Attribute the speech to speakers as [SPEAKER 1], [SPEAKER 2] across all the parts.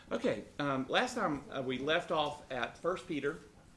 [SPEAKER 1] Okay, last time we left off at 1 Peter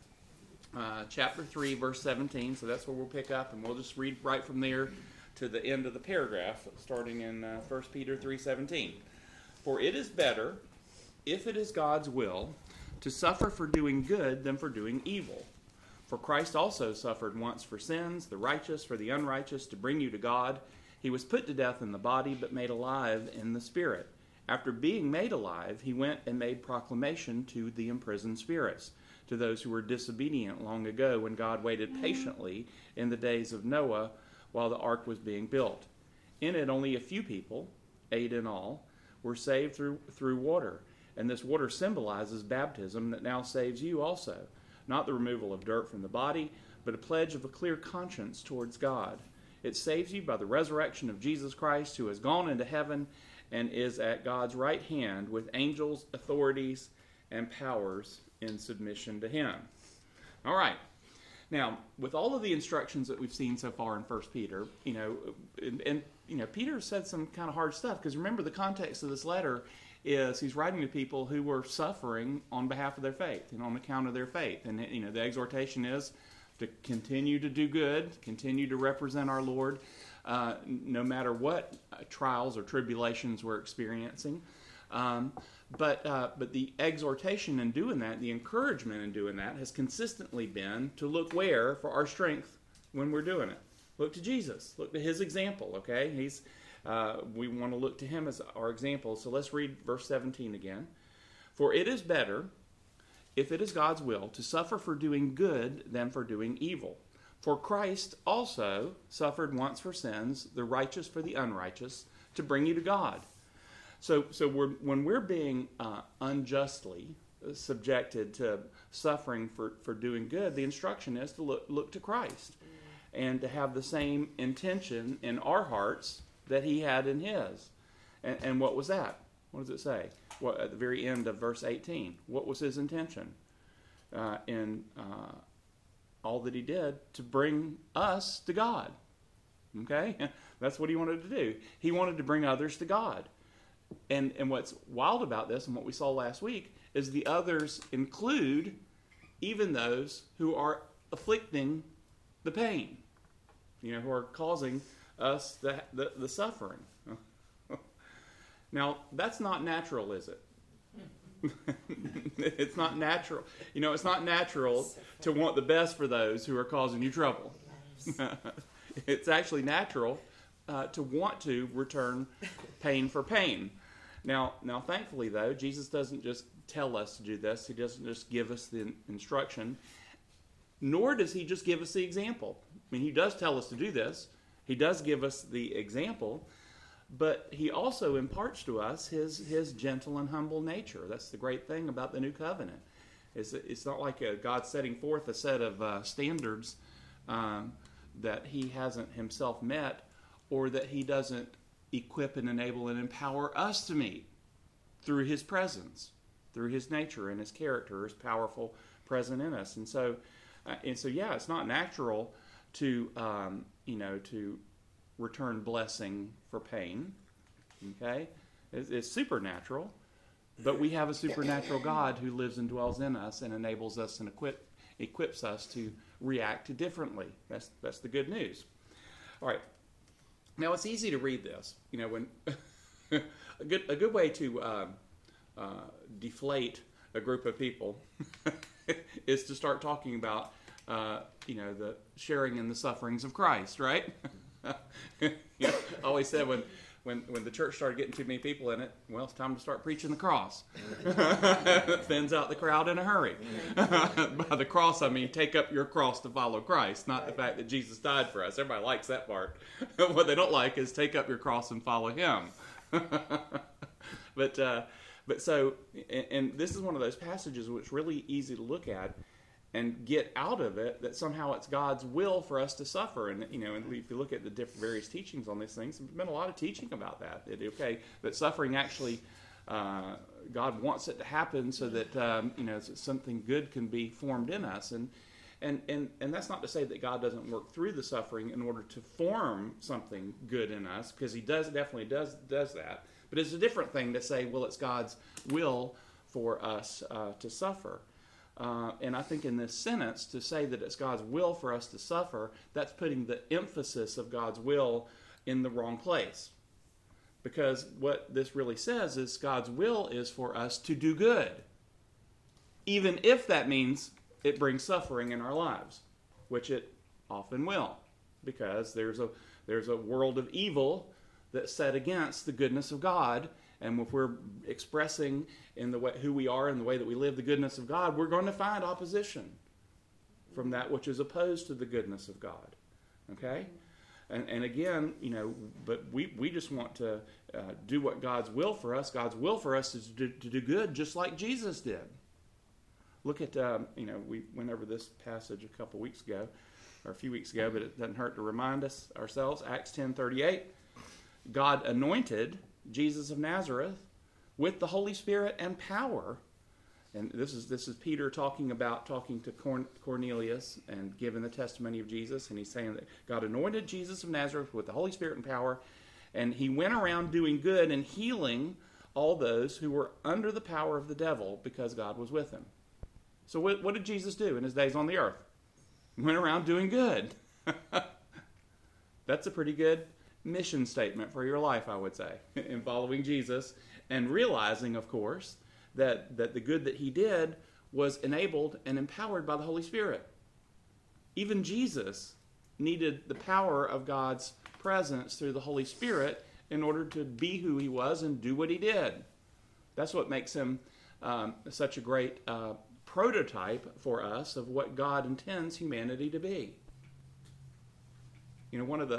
[SPEAKER 1] chapter 3, verse 17, so that's where we'll pick up, and we'll just read right from there to the end of the paragraph, starting in 1 Peter 3:17. For it is better, if it is God's will, to suffer for doing good than for doing evil. For Christ also suffered once for sins, the righteous for the unrighteous, to bring you to God. He was put to death in the body, but made alive in the spirit. After being made alive, he went and made proclamation to the imprisoned spirits, to those who were disobedient long ago when God waited patiently in the days of Noah while the ark was being built. In it, only a few people, 8 in all, were saved through water. And this water symbolizes baptism that now saves you also. Not the removal of dirt from the body, but a pledge of a clear conscience towards God. It saves you by the resurrection of Jesus Christ, who has gone into heaven and is at God's right hand with angels, authorities, and powers in submission to him. All right. Now, with all of the instructions that we've seen so far in 1 Peter, Peter said some kind of hard stuff, because remember the context of this letter is he's writing to people who were suffering on behalf of their faith and on account of their faith. And the exhortation is to continue to do good, continue to represent our Lord, no matter what trials or tribulations we're experiencing. But the exhortation in doing that, the encouragement in doing that, has consistently been to look where for our strength when we're doing it. Look to Jesus. Look to his example, okay? We want to look to him as our example. So let's read verse 17 again. For it is better, if it is God's will, to suffer for doing good than for doing evil. For Christ also suffered once for sins, the righteous for the unrighteous, to bring you to God. So when we're being unjustly subjected to suffering for doing good, the instruction is to look to Christ and to have the same intention in our hearts that he had in his. And what was that? What does it say? Well, at the very end of verse 18, what was his intention in all that he did to bring us to God? Okay? That's what he wanted to do. He wanted to bring others to God. And what's wild about this, and what we saw last week, is the others include even those who are afflicting the pain, who are causing us the suffering. Now, that's not natural, is it? It's not natural. It's not natural to want the best for those who are causing you trouble. It's actually natural to want to return pain for pain. Now, thankfully, though, Jesus doesn't just tell us to do this. He doesn't just give us the instruction, nor does he just give us the example. I mean, he does tell us to do this. He does give us the example, but he also imparts to us his gentle and humble nature. That's the great thing about the new covenant. It's not like God setting forth a set of standards that he hasn't himself met, or that he doesn't equip and enable and empower us to meet through his presence, through his nature and his character, his powerful present in us. And so yeah, it's not natural to to return blessing for pain. Okay, it's supernatural, but we have a supernatural God who lives and dwells in us and enables us and equips us to react differently. That's the good news. All right. Now, it's easy to read this. When a good way to deflate a group of people is to start talking about the sharing in the sufferings of Christ, right? I always said when the church started getting too many people in it, well, it's time to start preaching the cross. It thins out the crowd in a hurry. By the cross, I mean take up your cross to follow Christ, not the fact that Jesus died for us. Everybody likes that part. What they don't like is take up your cross and follow him. But so, and this is one of those passages which is really easy to look at and get out of it that somehow it's God's will for us to suffer. And and if you look at the different various teachings on these things, there's been a lot of teaching about that. That suffering actually, God wants it to happen so that something good can be formed in us. And that's not to say that God doesn't work through the suffering in order to form something good in us, because he definitely does that. But it's a different thing to say, well, it's God's will for us to suffer. And I think in this sentence, to say that it's God's will for us to suffer, that's putting the emphasis of God's will in the wrong place. Because what this really says is God's will is for us to do good, even if that means it brings suffering in our lives, which it often will, because there's a world of evil that's set against the goodness of God. And if we're expressing in the way who we are and the way that we live the goodness of God, we're going to find opposition from that which is opposed to the goodness of God. Okay? And again, but we just want to do what God's will for us. God's will for us is to do good just like Jesus did. Look at, we went over this passage a couple weeks ago, or a few weeks ago, but it doesn't hurt to remind us ourselves. Acts 10:38, God anointed Jesus of Nazareth with the Holy Spirit and power. And this is Peter talking to Cornelius and giving the testimony of Jesus. And he's saying that God anointed Jesus of Nazareth with the Holy Spirit and power. And he went around doing good and healing all those who were under the power of the devil because God was with him. So what did Jesus do in his days on the earth? He went around doing good. That's a pretty good mission statement for your life, I would say, in following Jesus and realizing, of course, that the good that he did was enabled and empowered by the Holy Spirit. Even Jesus needed the power of God's presence through the Holy Spirit in order to be who he was and do what he did. That's what makes him such a great prototype for us of what God intends humanity to be. One of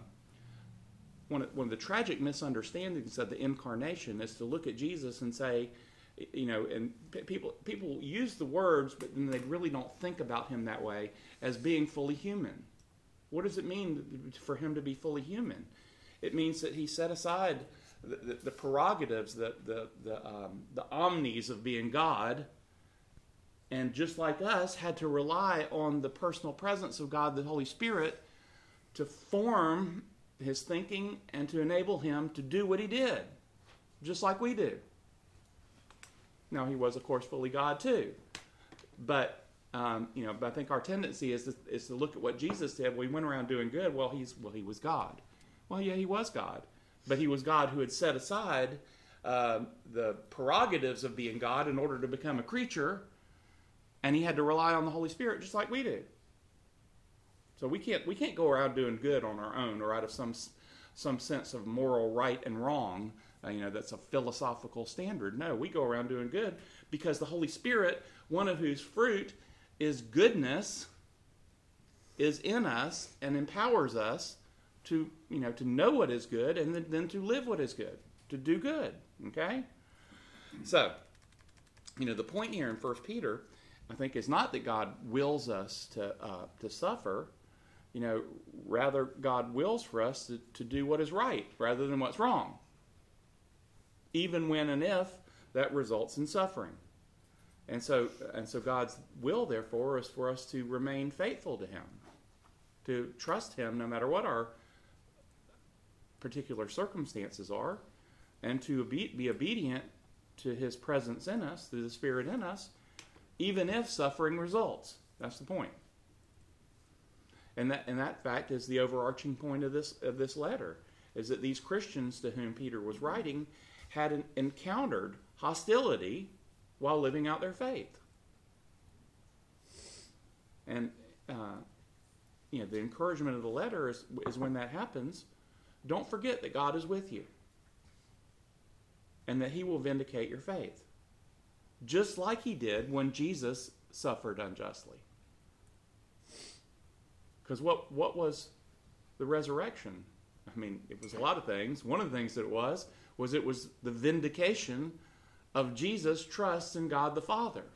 [SPEAKER 1] the tragic misunderstandings of the incarnation is to look at Jesus and say, and people use the words, but then they really don't think about him that way as being fully human. What does it mean for him to be fully human? It means that he set aside the prerogatives, the omnis of being God, and just like us, had to rely on the personal presence of God, the Holy Spirit, to form his thinking and to enable him to do what he did, just like we do. Now, he was, of course, fully God too. But, but I think our tendency is to look at what Jesus did. We went around doing good. He was God. Well, yeah, he was God. But he was God who had set aside the prerogatives of being God in order to become a creature. And he had to rely on the Holy Spirit just like we do. So we can't go around doing good on our own or out of some sense of moral right and wrong. That's a philosophical standard. No, we go around doing good because the Holy Spirit, one of whose fruit is goodness, is in us and empowers us to know what is good and then to live what is good, to do good. Okay? So, the point here in 1 Peter, I think, is not that God wills us to suffer. Rather God wills for us to do what is right rather than what's wrong, even when and if that results in suffering. And so God's will, therefore, is for us to remain faithful to him, to trust him no matter what our particular circumstances are, and to be obedient to his presence in us, through the Spirit in us, even if suffering results. That's the point. And that fact is the overarching point of this letter, is that these Christians to whom Peter was writing had encountered hostility while living out their faith. And the encouragement of the letter is when that happens, don't forget that God is with you and that he will vindicate your faith, just like he did when Jesus suffered unjustly. Because what was the resurrection? I mean, it was a lot of things. One of the things that it was the vindication of Jesus' trust in God the Father.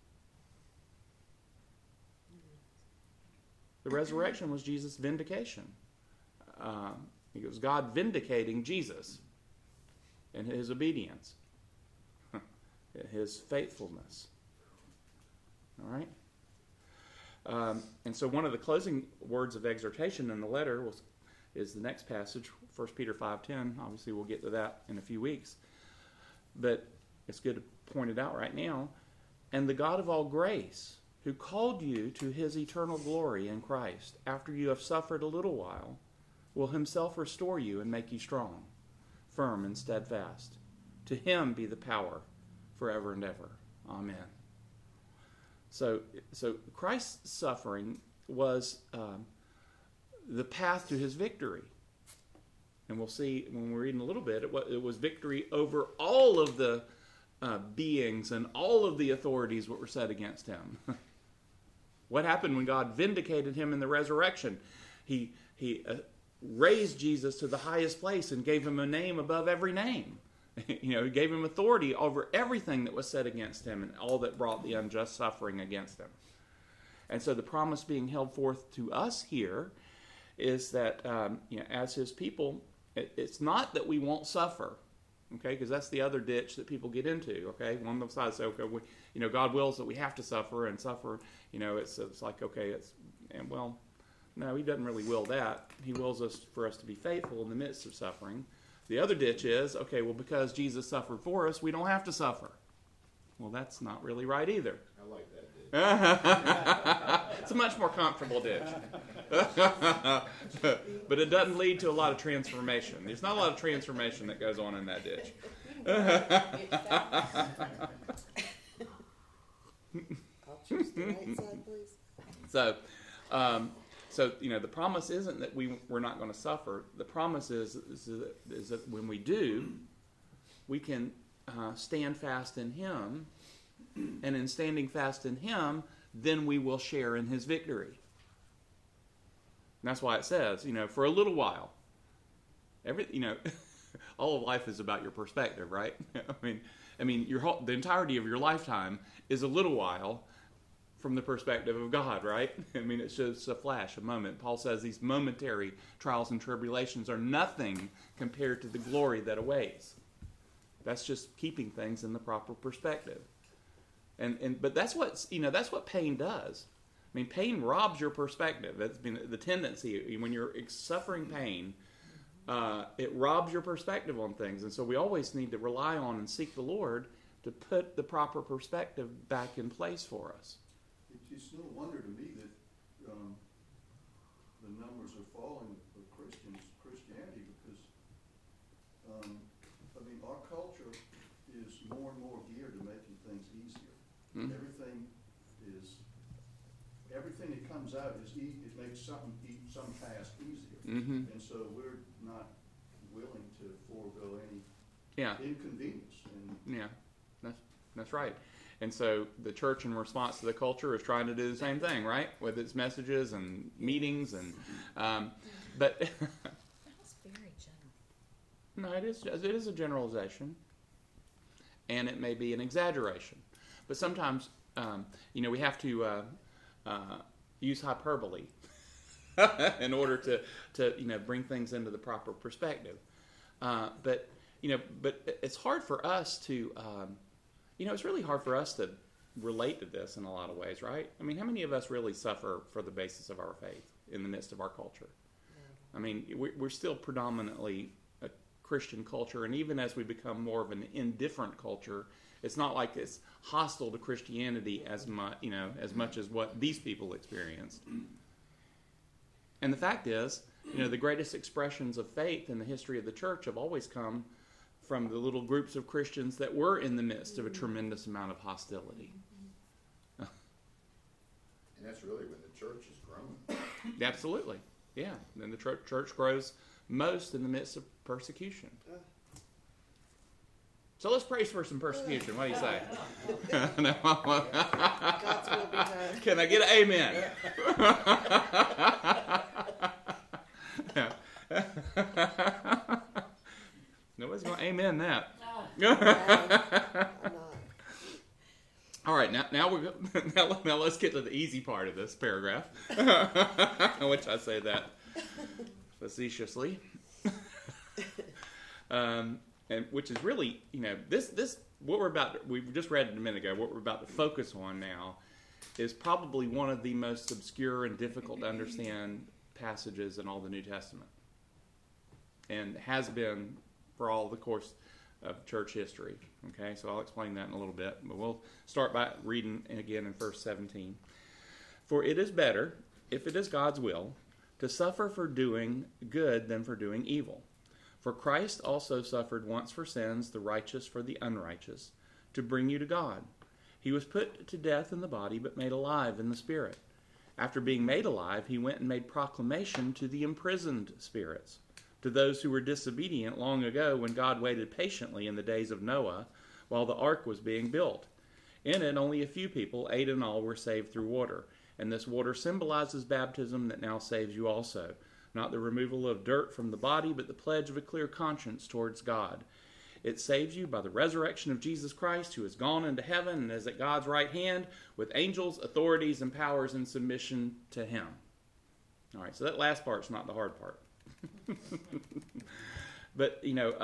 [SPEAKER 1] The resurrection was Jesus' vindication. It was God vindicating Jesus and his obedience, his faithfulness. All right? And so one of the closing words of exhortation in the letter is the next passage, 1 Peter 5:10. Obviously, we'll get to that in a few weeks. But it's good to point it out right now, and the God of all grace, who called you to his eternal glory in Christ, after you have suffered a little while, will himself restore you and make you strong, firm, and steadfast. To him be the power forever and ever. Amen. So Christ's suffering was the path to his victory. And we'll see when we're reading a little bit, it was victory over all of the beings and all of the authorities that were set against him. What happened when God vindicated him in the resurrection? He raised Jesus to the highest place and gave him a name above every name. He gave him authority over everything that was set against him and all that brought the unjust suffering against him. And so the promise being held forth to us here is that as his people, it's not that we won't suffer, okay? Because that's the other ditch that people get into, okay? One side says, okay, God wills that we have to suffer, and suffer, it's like, okay, no, he doesn't really will that. He wills us for us to be faithful in the midst of suffering. The other ditch is, okay, well, because Jesus suffered for us, we don't have to suffer. Well, that's not really right either.
[SPEAKER 2] I like that ditch.
[SPEAKER 1] It's a much more comfortable ditch. But it doesn't lead to a lot of transformation. There's not a lot of transformation that goes on in that ditch.
[SPEAKER 3] I'll choose the right side, please.
[SPEAKER 1] So, the promise isn't that we're not going to suffer. The promise is that when we do, we can stand fast in him, and in standing fast in him, then we will share in his victory. And that's why it says, for a little while. All of life is about your perspective, right? I mean, the entirety of your lifetime is a little while from the perspective of God, right? It's just a flash, a moment. Paul says these momentary trials and tribulations are nothing compared to the glory that awaits. That's just keeping things in the proper perspective. But that's what pain does. Pain robs your perspective. That's been the tendency when you're suffering pain. It robs your perspective on things, and so we always need to rely on and seek the Lord to put the proper perspective back in place for us.
[SPEAKER 4] It's no wonder to me that the numbers are falling of Christianity, because our culture is more and more geared to making things easier. Mm-hmm. Everything that comes out it makes some task easier, mm-hmm. And so we're not willing to forego any inconvenience. That's right.
[SPEAKER 1] And so the church, in response to the culture, is trying to do the same thing, right? With its messages and meetings, but
[SPEAKER 5] that was very general.
[SPEAKER 1] No, it is a generalization, and it may be an exaggeration. But sometimes, we have to use hyperbole in order to bring things into the proper perspective. But it's hard for us to. It's really hard for us to relate to this in a lot of ways, right? How many of us really suffer for the basis of our faith in the midst of our culture? We're still predominantly a Christian culture, and even as we become more of an indifferent culture, it's not like it's hostile to Christianity as much as what these people experienced. And the fact is, the greatest expressions of faith in the history of the church have always come from the little groups of Christians that were in the midst of a tremendous amount of hostility.
[SPEAKER 2] And that's really when the church has grown.
[SPEAKER 1] Absolutely. Yeah. And the church grows most in the midst of persecution. So let's pray for some persecution. What do you say?
[SPEAKER 3] God's will be done.
[SPEAKER 1] Can I get an amen? Nobody's going to amen that. All right, now let's get to the easy part of this paragraph, which I say that facetiously, and which is really, this what we've just read a minute ago. What we're about to focus on now is probably one of the most obscure and difficult to understand passages in all the New Testament, and has been for all the course of church history. Okay, so I'll explain that in a little bit, but we'll start by reading again in verse 17. For it is better, if it is God's will, to suffer for doing good than for doing evil. For Christ also suffered once for sins, the righteous for the unrighteous, to bring you to God. He was put to death in the body, but made alive in the spirit. After being made alive, he went and made proclamation to the imprisoned spirits, to those who were disobedient long ago when God waited patiently in the days of Noah while the ark was being built. In it, only a few people, 8 in all, were saved through water. And this water symbolizes baptism that now saves you also. Not the removal of dirt from the body, but the pledge of a clear conscience towards God. It saves you by the resurrection of Jesus Christ, who has gone into heaven and is at God's right hand, with angels, authorities, and powers in submission to him. All right, so that last part's not the hard part. But,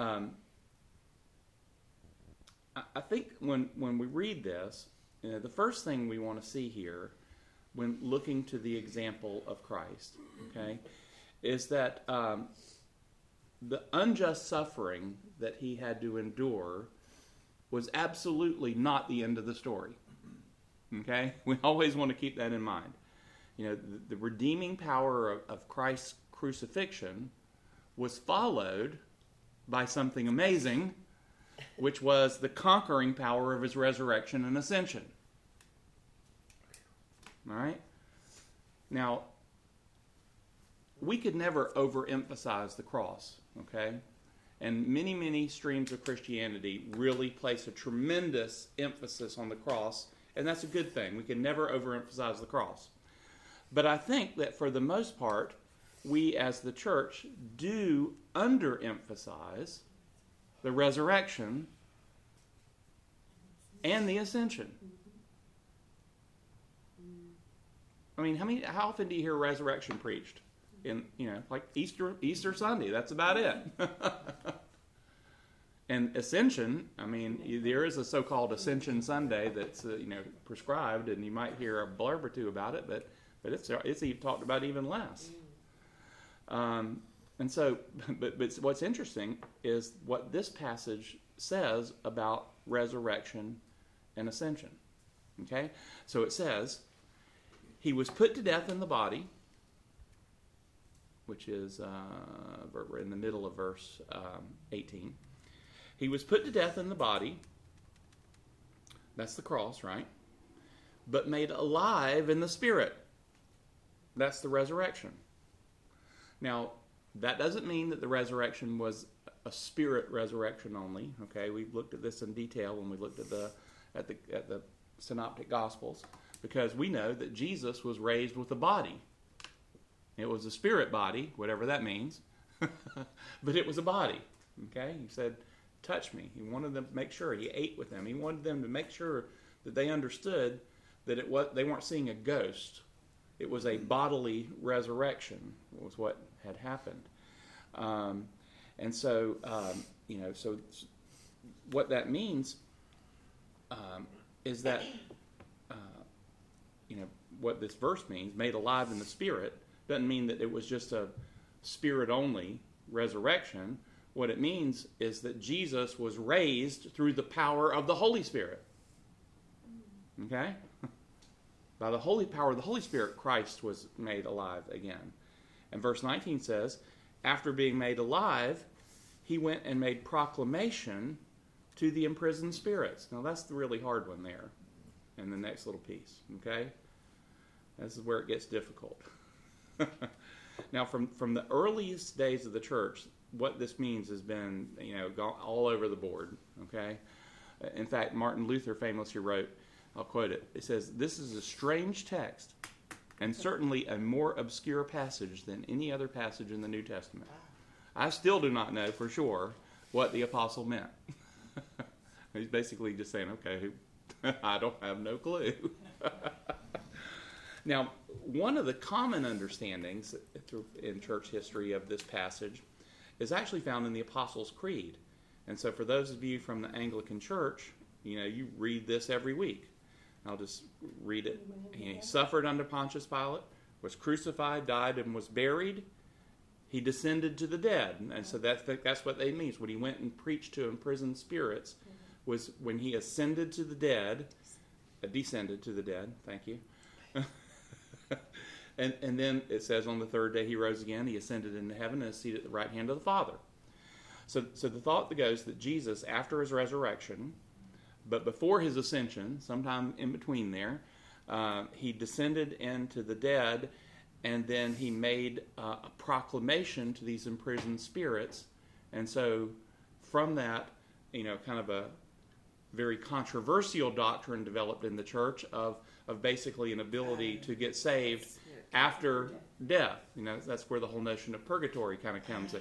[SPEAKER 1] I think when we read this, the first thing we want to see here, when looking to the example of Christ, okay, is that the unjust suffering that he had to endure was absolutely not the end of the story. Okay? We always want to keep that in mind. The redeeming power of Christ's crucifixion was followed by something amazing, which was the conquering power of his resurrection and ascension. All right? Now, we could never overemphasize the cross, okay? And many, many streams of Christianity really place a tremendous emphasis on the cross, and that's a good thing. We can never overemphasize the cross. But I think that for the most part, we as the church do underemphasize the resurrection and the ascension. I mean, how often do you hear resurrection preached? Like Easter Sunday, that's about it. And ascension, I mean, there is a so-called Ascension Sunday that's prescribed, and you might hear a blurb or two about it, but it's even talked about even less. And so, but what's interesting is what this passage says about resurrection and ascension. Okay, so it says, he was put to death in the body, which is we're in the middle of verse 18. He was put to death in the body. That's the cross, right? But made alive in the spirit. That's the resurrection. Now, that doesn't mean that the resurrection was a spirit resurrection only. Okay, we looked at this in detail when we looked at the Synoptic Gospels, because we know that Jesus was raised with a body. It was a spirit body, whatever that means, but it was a body. Okay, he said, "Touch me." He wanted them to make sure he ate with them. He wanted them to make sure that they understood that they weren't seeing a ghost. It was a bodily resurrection, was what had happened. And so, so what that means is that, what this verse means, made alive in the Spirit, doesn't mean that it was just a Spirit-only resurrection. What it means is that Jesus was raised through the power of the Holy Spirit. Okay? By the holy power of the Holy Spirit, Christ was made alive again. And verse 19 says, after being made alive, he went and made proclamation to the imprisoned spirits. Now that's the really hard one there in the next little piece. Okay? This is where it gets difficult. Now from the earliest days of the church, what this means has been, gone all over the board. Okay? In fact, Martin Luther famously wrote, I'll quote it. It says, "This is a strange text, and certainly a more obscure passage than any other passage in the New Testament. I still do not know for sure what the apostle meant." He's basically just saying, okay, I don't have no clue. Now, one of the common understandings in church history of this passage is actually found in the Apostles' Creed. And so for those of you from the Anglican Church, you read this every week. I'll just read it. He suffered under Pontius Pilate, was crucified, died, and was buried. he descended to the dead. And so that's what that means. When he went and preached to imprisoned spirits, was when he ascended to the dead, descended to the dead, thank you. and then it says on the third day he rose again, he ascended into heaven and is seated at the right hand of the Father. So the thought that goes that Jesus, after his resurrection, but before his ascension, sometime in between there, he descended into the dead, and then he made a proclamation to these imprisoned spirits. And so from that, kind of a very controversial doctrine developed in the church of basically an ability to get saved after death. That's where the whole notion of purgatory kind of comes in.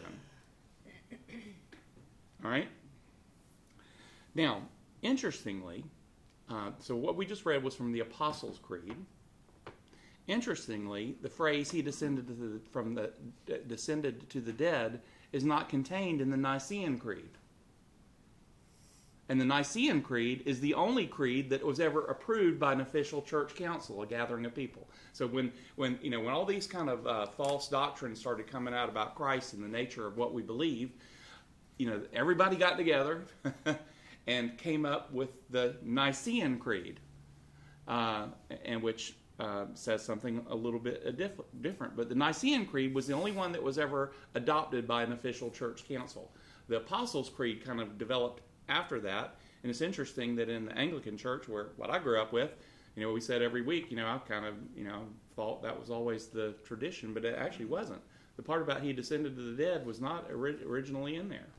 [SPEAKER 1] All right? Now, interestingly, so what we just read was from the Apostles' Creed. Interestingly, the phrase "he descended to the dead" is not contained in the Nicene Creed. And the Nicene Creed is the only creed that was ever approved by an official church council, a gathering of people. So when all these kind of false doctrines started coming out about Christ and the nature of what we believe, everybody got together and came up with the Nicene Creed, and which says something a little bit different. But the Nicene Creed was the only one that was ever adopted by an official church council. The Apostles' Creed kind of developed after that, and it's interesting that in the Anglican Church, where what I grew up with, we said every week, I kind of, thought that was always the tradition, but it actually wasn't. The part about he descended to the dead was not originally in there.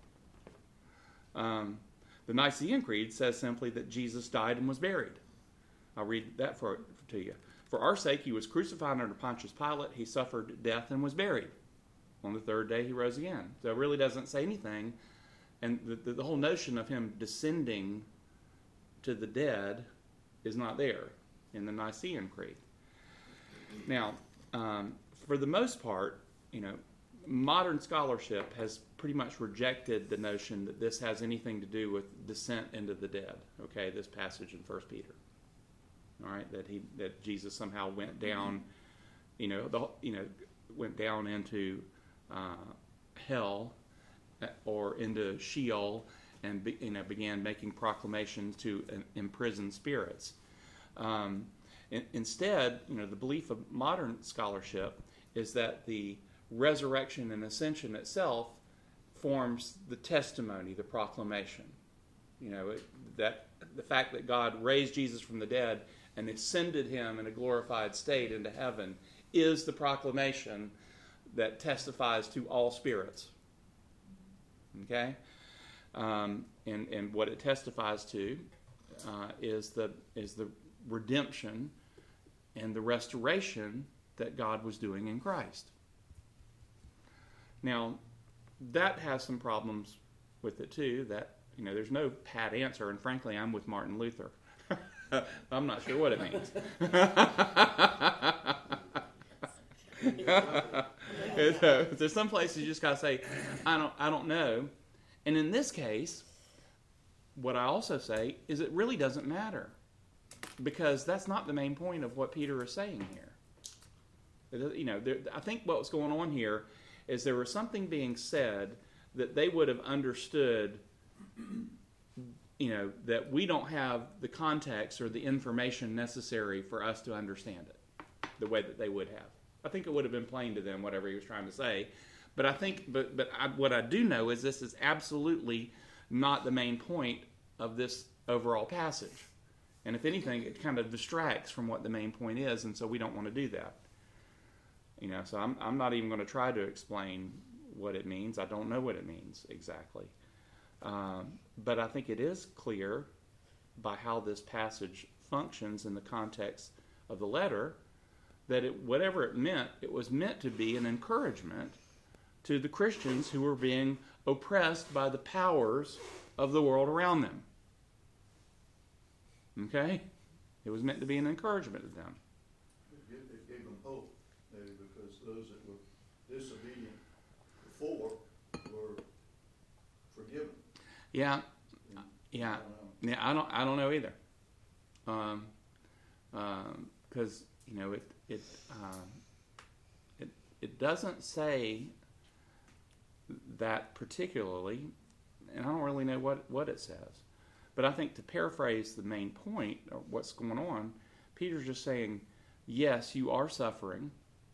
[SPEAKER 1] The Nicene Creed says simply that Jesus died and was buried. I'll read that to you. For our sake, he was crucified under Pontius Pilate. He suffered death and was buried. On the third day, he rose again. So it really doesn't say anything. And the whole notion of him descending to the dead is not there in the Nicene Creed. Now, for the most part, modern scholarship has pretty much rejected the notion that this has anything to do with descent into the dead. Okay, this passage in 1 Peter. All right, that Jesus somehow went down, went down into hell or into Sheol and began making proclamations to imprisoned spirits. Instead, the belief of modern scholarship is that the resurrection and ascension itself forms the testimony, the proclamation. That the fact that God raised Jesus from the dead and ascended him in a glorified state into heaven is the proclamation that testifies to all spirits. Okay? And what it testifies to is the redemption and the restoration that God was doing in Christ. Now, that has some problems with it too, that there's no pat answer, and frankly, I'm with Martin Luther. I'm not sure what it means. There's some places you just got to say, I don't know. And in this case, what I also say is it really doesn't matter, because that's not the main point of what Peter is saying here. I think what was going on here is there was something being said that they would have understood, that we don't have the context or the information necessary for us to understand it the way that they would have. I think it would have been plain to them, whatever he was trying to say. But I think, what I do know is this is absolutely not the main point of this overall passage. And if anything, it kind of distracts from what the main point is, and so we don't want to do that. So I'm not even going to try to explain what it means. I don't know what it means exactly. But I think it is clear by how this passage functions in the context of the letter that whatever it meant, it was meant to be an encouragement to the Christians who were being oppressed by the powers of the world around them. Okay? It was meant to be an encouragement to them.
[SPEAKER 4] It gave them hope, maybe, because those that were disobedient before were forgiven.
[SPEAKER 1] Yeah. I don't know either. Because it doesn't say that particularly, and I don't really know what it says. But I think to paraphrase the main point of what's going on, Peter's just saying, yes, you are suffering.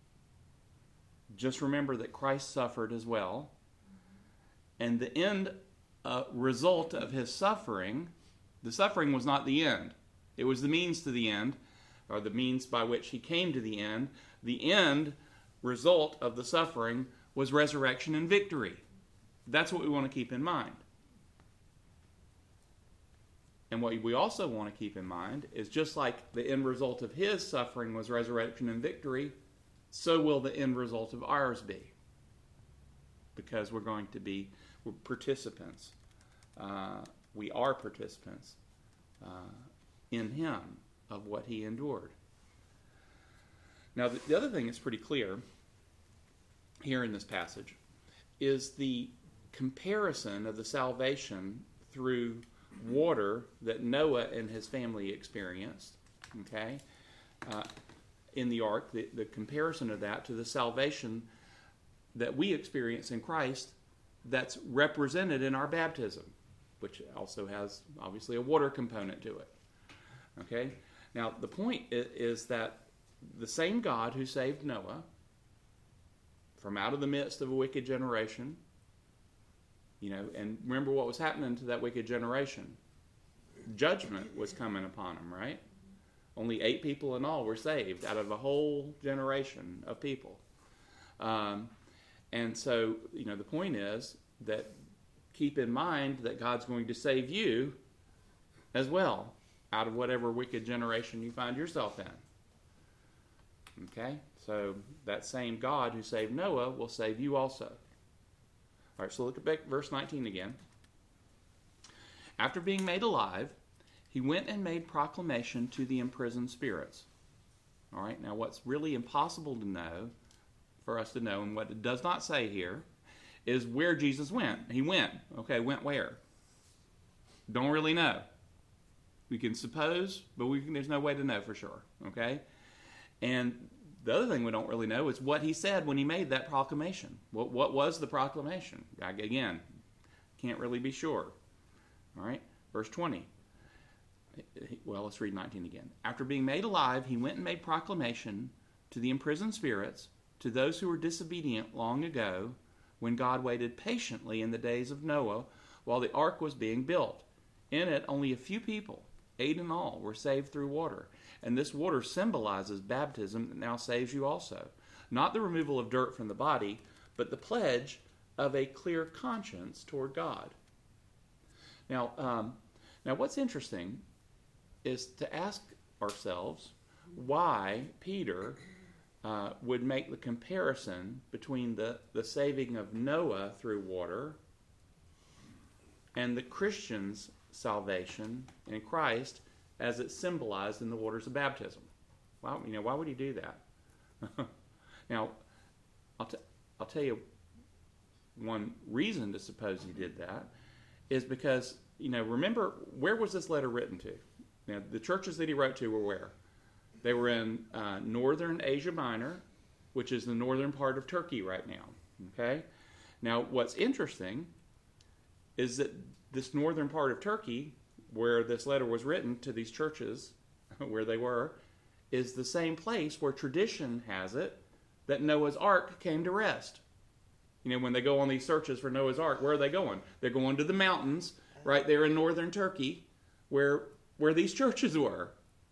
[SPEAKER 1] Just remember that Christ suffered as well. And the end result of his suffering, the suffering was not the end. It was the means to the end, or the means by which he came to the end. The end result of the suffering was resurrection and victory. That's what we want to keep in mind. And what we also want to keep in mind is just like the end result of his suffering was resurrection and victory, so will the end result of ours be. Because we're participants. We are participants in him of what he endured. Now, the other thing that's pretty clear here in this passage is the comparison of the salvation through water that Noah and his family experienced, okay, in the ark, the comparison of that to the salvation that we experience in Christ that's represented in our baptism, which also has, obviously, a water component to it, okay? Now, the point is that the same God who saved Noah from out of the midst of a wicked generation, and remember what was happening to that wicked generation. Judgment was coming upon them, right? Only 8 people in all were saved out of a whole generation of people. And so, the point is that keep in mind that God's going to save you as well out of whatever wicked generation you find yourself in. Okay? So that same God who saved Noah will save you also. All right, so look at verse 19 again. After being made alive, he went and made proclamation to the imprisoned spirits. All right, now what's really impossible to know, for us to know, and what it does not say here, is where Jesus went. He went. Okay, went where? Don't really know. We can suppose, but there's no way to know for sure. Okay? And the other thing we don't really know is what he said when he made that proclamation. What was the proclamation? Again, can't really be sure. All right, verse 20. Well, let's read 19 again. After being made alive, he went and made proclamation to the imprisoned spirits, to those who were disobedient long ago, when God waited patiently in the days of Noah while the ark was being built. In it, only a few people, 8 in all, were saved through water. And this water symbolizes baptism that now saves you also. Not the removal of dirt from the body, but the pledge of a clear conscience toward God. Now what's interesting is to ask ourselves why Peter would make the comparison between the saving of Noah through water and the Christian's salvation in Christ as it's symbolized in the waters of baptism. Why would he do that? Now, I'll tell you one reason to suppose he did that is because, remember, where was this letter written to? Now, the churches that he wrote to were where? They were in northern Asia Minor, which is the northern part of Turkey right now. Okay? Now, what's interesting is that this northern part of Turkey, where this letter was written to these churches, where they were, is the same place where tradition has it that Noah's Ark came to rest. When they go on these searches for Noah's Ark, where are they going? They're going to the mountains right there in northern Turkey where these churches were.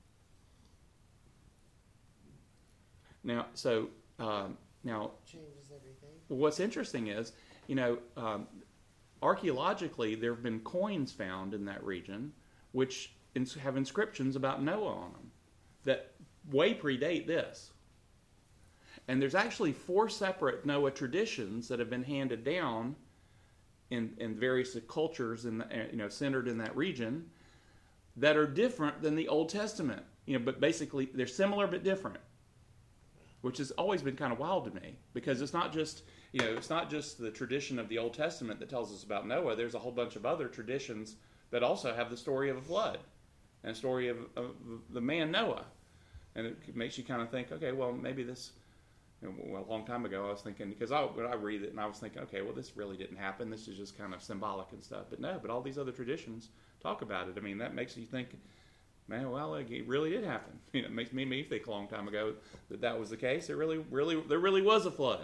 [SPEAKER 1] Now,
[SPEAKER 3] changes everything.
[SPEAKER 1] What's interesting is, archaeologically, there have been coins found in that region which have inscriptions about Noah on them that way predate this. And there's actually 4 separate Noah traditions that have been handed down in various cultures centered in that region that are different than the Old Testament. But basically they're similar but different, which has always been kind of wild to me, because it's not just the tradition of the Old Testament that tells us about Noah. There's a whole bunch of other traditions that also have the story of a flood and a story of the man Noah. And it makes you kind of think, okay, well, maybe this a long time ago, I was thinking, because when I read it, and I was thinking, okay, well, this really didn't happen. This is just kind of symbolic and stuff. But no, but all these other traditions talk about it. I mean, that makes you think, man, well, it really did happen. It makes me think a long time ago that was the case. There really was a flood.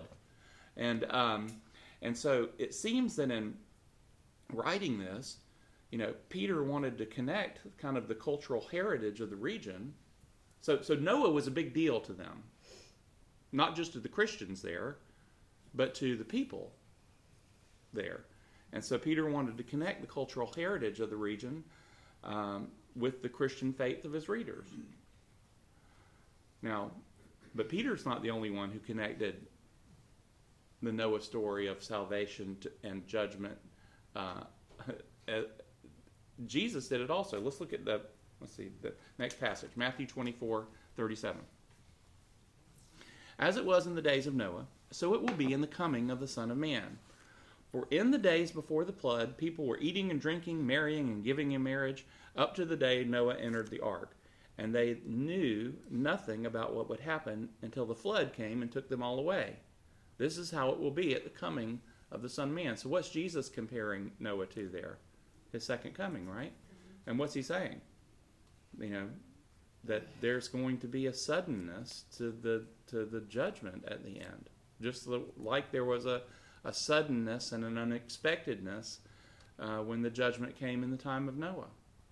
[SPEAKER 1] And so it seems that in writing this, Peter wanted to connect kind of the cultural heritage of the region. So Noah was a big deal to them, not just to the Christians there, but to the people there. And so Peter wanted to connect the cultural heritage of the region with the Christian faith of his readers. Now, but Peter's not the only one who connected the Noah story of salvation and judgment. Jesus did it also. Let's look at the next passage, Matthew 24:37. As it was in the days of Noah, so it will be in the coming of the Son of Man. For in the days before the flood, people were eating and drinking, marrying and giving in marriage, up to the day Noah entered the ark. And they knew nothing about what would happen until the flood came and took them all away. This is how it will be at the coming of the Son of Man. So what's Jesus comparing Noah to there? His second coming, right? And what's he saying? That there's going to be a suddenness to the judgment at the end. Just like there was a suddenness and an unexpectedness when the judgment came in the time of Noah.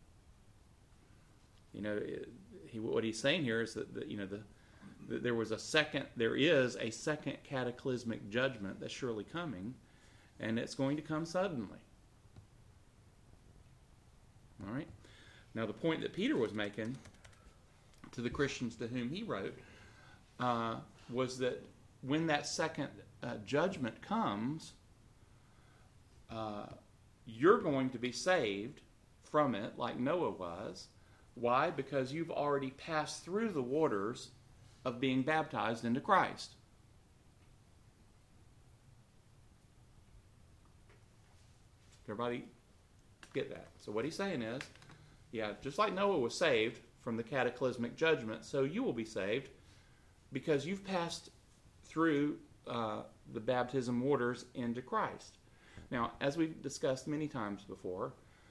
[SPEAKER 1] What he's saying here is that there is a second cataclysmic judgment that's surely coming, and it's going to come suddenly. All right. Now, the point that Peter was making to the Christians to whom he wrote was that when that second judgment comes, you're going to be saved from it like Noah was. Why? Because you've already passed through the waters of being baptized into Christ. Everybody get that? So what he's saying is, just like Noah was saved from the cataclysmic judgment, so you will be saved because you've passed through the baptism waters into Christ. Now, as we've discussed many times before,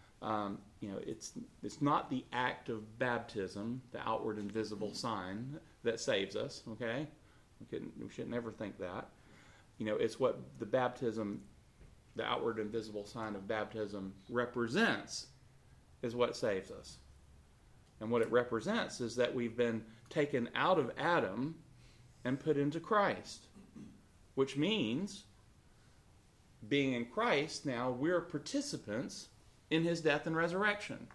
[SPEAKER 1] it's not the act of baptism, the outward and visible sign, that saves us. Okay, we should never think that. It's what the baptism, the outward and visible sign of baptism, represents, is what saves us. And what it represents is that we've been taken out of Adam and put into Christ, which means, being in Christ now, we're participants in his death and resurrection.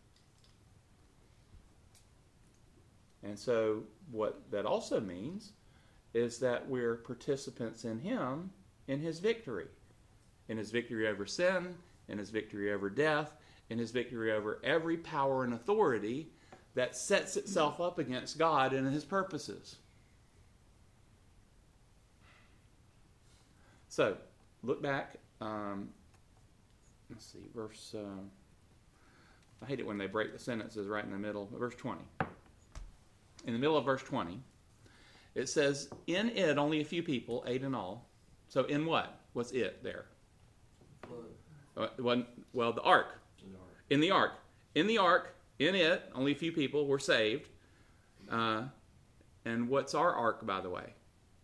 [SPEAKER 1] And so what that also means is that we're participants in him in his victory over sin, in his victory over death, in his victory over every power and authority that sets itself up against God and his purposes. So, look back. Let's see, verse... I hate it when they break the sentences right in the middle. Verse 20. In the middle of verse 20, it says, in it only a few people, 8 in all. So in what? What's it there? Well, the ark. In the ark. In the ark, in it, only a few people were saved. And what's our ark, by the way?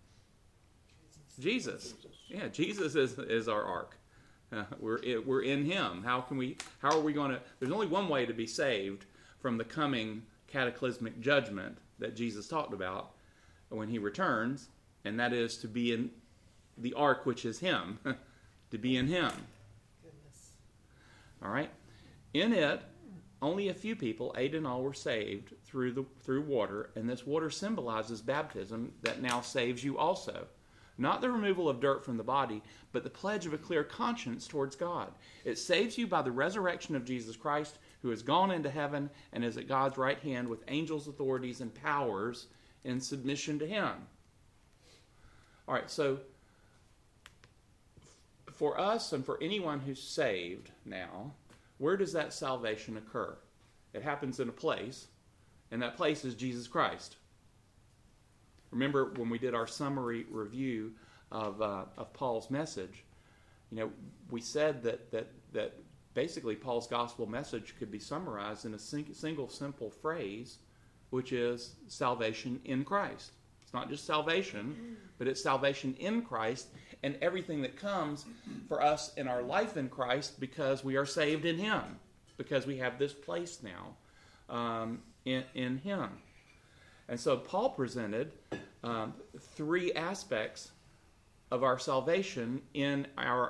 [SPEAKER 1] Jesus. Yeah, Jesus is our ark. We're in him. How are we going to... There's only one way to be saved from the coming cataclysmic judgment that Jesus talked about when he returns, and that is to be in the ark, which is him. To be in him.
[SPEAKER 3] Goodness.
[SPEAKER 1] All right? In it, only a few people, 8 in all, were saved through water, and this water symbolizes baptism that now saves you also. Not the removal of dirt from the body, but the pledge of a clear conscience towards God. It saves you by the resurrection of Jesus Christ, who has gone into heaven and is at God's right hand with angels, authorities, and powers in submission to him. All right, so for us and for anyone who's saved now, where does that salvation occur? It happens in a place, and that place is Jesus Christ. Remember when we did our summary review of Paul's message, we said that basically Paul's gospel message could be summarized in a single simple phrase, which is salvation in Christ. It's not just salvation, but it's salvation in Christ and everything that comes for us in our life in Christ because we are saved in Him, because we have this place now in Him. And so Paul presented 3 aspects of our salvation in our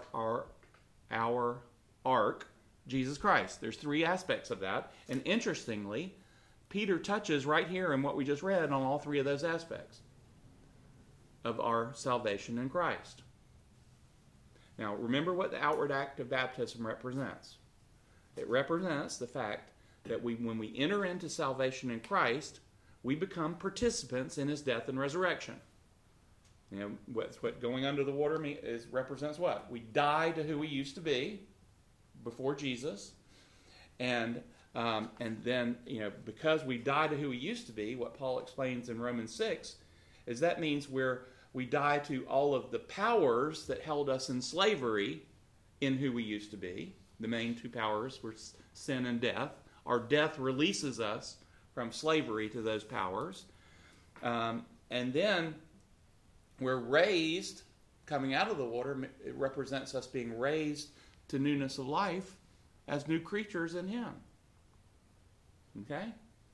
[SPEAKER 1] ark, Jesus Christ. There's 3 aspects of that. And interestingly, Peter touches right here in what we just read on all 3 of those aspects of our salvation in Christ. Now, remember what the outward act of baptism represents. It represents the fact that when we enter into salvation in Christ, we become participants in His death and resurrection. What going under the water represents what? We die to who we used to be before Jesus, and then because we die to who we used to be, what Paul explains in Romans 6 is that means we die to all of the powers that held us in slavery in who we used to be. The main 2 powers were sin and death. Our death releases us from slavery to those powers, and then we're raised, coming out of the water. It represents us being raised to newness of life as new creatures in Him. Okay?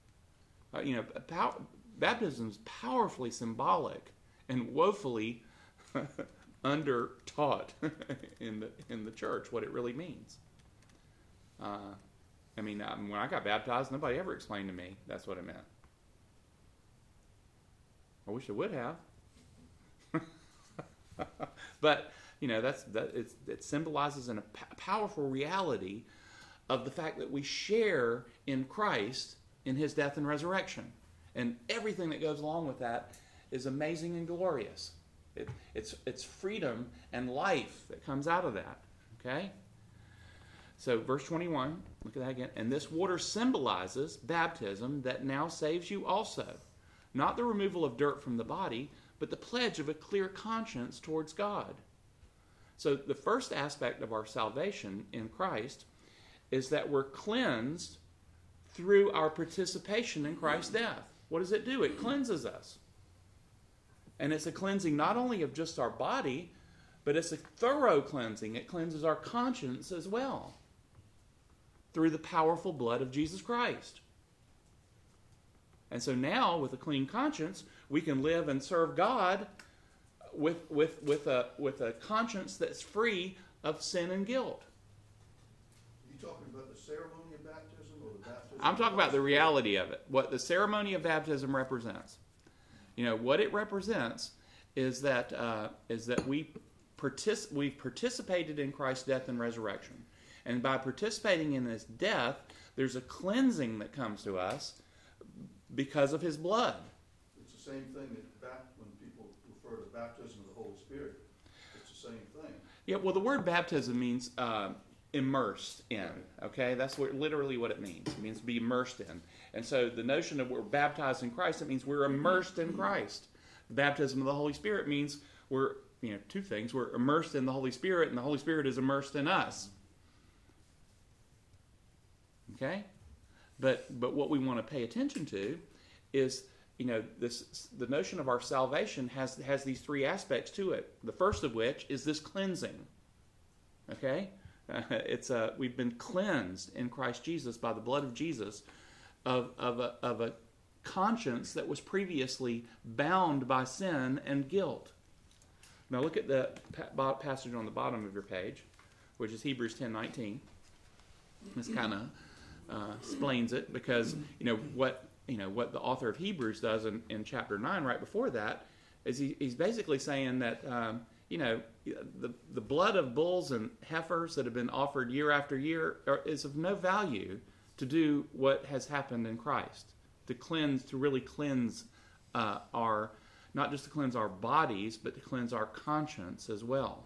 [SPEAKER 1] Baptism is powerfully symbolic and woefully under-taught in the church what it really means. When I got baptized, nobody ever explained to me that's what it meant. I wish it would have. But it symbolizes a powerful reality of the fact that we share in Christ in His death and resurrection, and everything that goes along with that is amazing and glorious. It's freedom and life that comes out of that. Okay. So verse 21, look at that again. And this water symbolizes baptism that now saves you also, not the removal of dirt from the body, but the pledge of a clear conscience towards God. So the first aspect of our salvation in Christ is that we're cleansed through our participation in Christ's death. What does it do? It cleanses us. And it's a cleansing not only of just our body, but it's a thorough cleansing. It cleanses our conscience as well through the powerful blood of Jesus Christ. And so now, with a clean conscience, we can live and serve God with a conscience that's free of sin and guilt.
[SPEAKER 4] Are you talking about the ceremony of baptism or the baptism?
[SPEAKER 1] I'm talking about the reality of it, what the ceremony of baptism represents. What it represents is that we've participated in Christ's death and resurrection. And by participating in His death, there's a cleansing that comes to us because of His blood.
[SPEAKER 4] It's the same thing that when people refer to baptism of the Holy Spirit, it's the same thing.
[SPEAKER 1] Yeah, well, the word baptism means immersed in. Okay, that's literally what it means. It means to be immersed in. And so the notion of we're baptized in Christ, it means we're immersed in Christ. The baptism of the Holy Spirit means we're 2 things. We're immersed in the Holy Spirit, and the Holy Spirit is immersed in us. Okay? But what we want to pay attention to is, the notion of our salvation has these 3 aspects to it. The first of which is this cleansing. Okay? We've been cleansed in Christ Jesus by the blood of Jesus of a conscience that was previously bound by sin and guilt. Now look at the passage on the bottom of your page, which is Hebrews 10:19. This kind of explains it, because what the author of Hebrews does in chapter 9 right before that is he's basically saying that the blood of bulls and heifers that have been offered year after year is of no value to do what has happened in Christ, to really cleanse our, not just to cleanse our bodies, but to cleanse our conscience as well.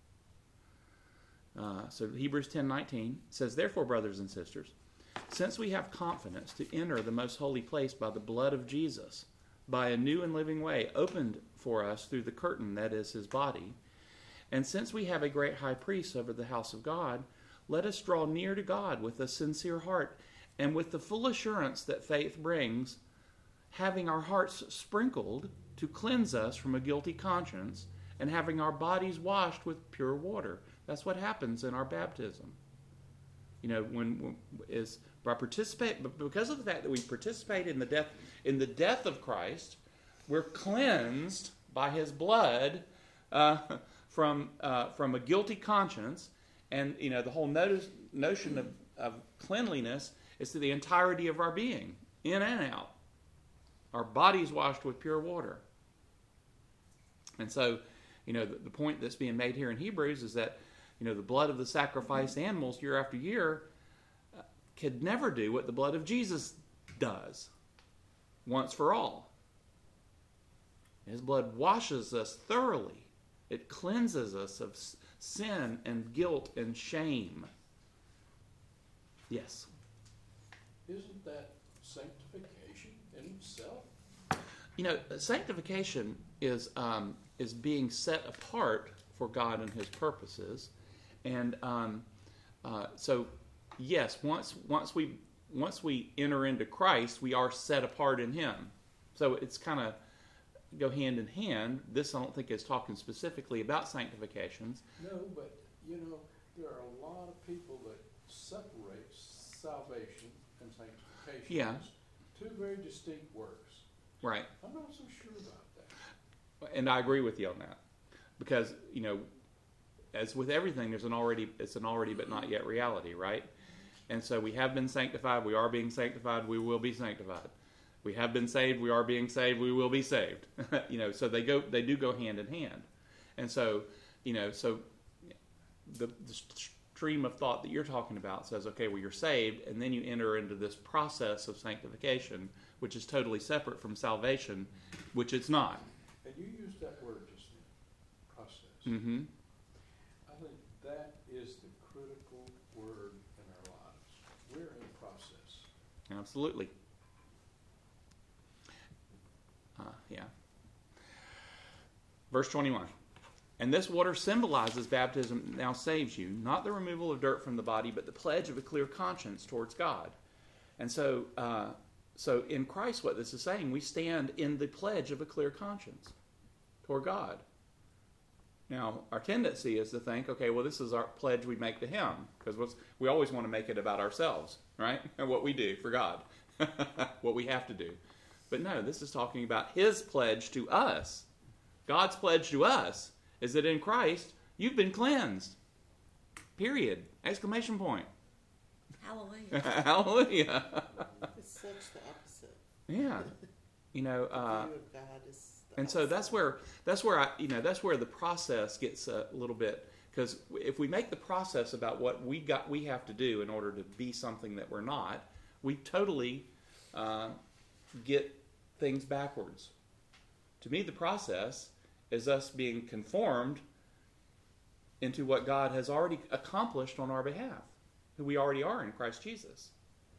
[SPEAKER 1] So Hebrews 10:19 says, "Therefore, brothers and sisters, since we have confidence to enter the most holy place by the blood of Jesus, by a new and living way opened for us through the curtain that is his body. And since we have a great high priest over the house of God, let us draw near to God with a sincere heart and with the full assurance that faith brings, having our hearts sprinkled to cleanse us from a guilty conscience, and having our bodies washed with pure water. That's what happens in our baptism. You know, because of the fact that we participate in the death of Christ, we're cleansed by his blood from a guilty conscience. And you know, the whole notion of cleanliness is to the entirety of our being, in and out. Our bodies washed with pure water. And so, you know, the point that's being made here in Hebrews is that, you know, the blood of the sacrificed animals year after year could never do what the blood of Jesus does once for all. His blood washes us thoroughly. It cleanses us of sin and guilt and shame. Yes?
[SPEAKER 6] Isn't that sanctification in itself?
[SPEAKER 1] You know, sanctification is being set apart for God and his purposes. And so, yes, once we enter into Christ, we are set apart in him. So it's kind of go hand in hand. This, I don't think, is talking specifically about sanctifications.
[SPEAKER 6] No, but, you know, there are a lot of people that separate salvation and sanctification.
[SPEAKER 1] Yeah.
[SPEAKER 6] As two very distinct works.
[SPEAKER 1] Right.
[SPEAKER 6] I'm not so sure about that.
[SPEAKER 1] And I agree with you on that. Because, you know, as with everything, it's an already but not yet reality, right? And so we have been sanctified, we are being sanctified, we will be sanctified. We have been saved, we are being saved, we will be saved. You know, so they do go hand in hand. And so, you know, so the stream of thought that you're talking about says, okay, well, you're saved, and then you enter into this process of sanctification, which is totally separate from salvation, which it's not.
[SPEAKER 6] And you used that word just then, process.
[SPEAKER 1] Mm-hmm.
[SPEAKER 6] I think that is the critical word in our lives. We're in process.
[SPEAKER 1] Absolutely. Yeah. Verse 21. And this water symbolizes baptism now saves you, not the removal of dirt from the body, but the pledge of a clear conscience towards God. And so, so in Christ, what this is saying, we stand in the pledge of a clear conscience toward God. Now, our tendency is to think, okay, well, this is our pledge we make to him, because we always want to make it about ourselves, right? And what we do for God, what we have to do. But no, this is talking about his pledge to us. God's pledge to us is that in Christ, you've been cleansed. Period. Exclamation point.
[SPEAKER 5] Hallelujah.
[SPEAKER 1] Hallelujah.
[SPEAKER 3] It's such the opposite.
[SPEAKER 1] Yeah. You know,
[SPEAKER 3] The view of God is the
[SPEAKER 1] and so
[SPEAKER 3] opposite.
[SPEAKER 1] that's where the process gets a little bit, because if we make the process about what we have to do in order to be something that we're not, we totally get things backwards. To me, the process is us being conformed into what God has already accomplished on our behalf, who we already are in Christ Jesus.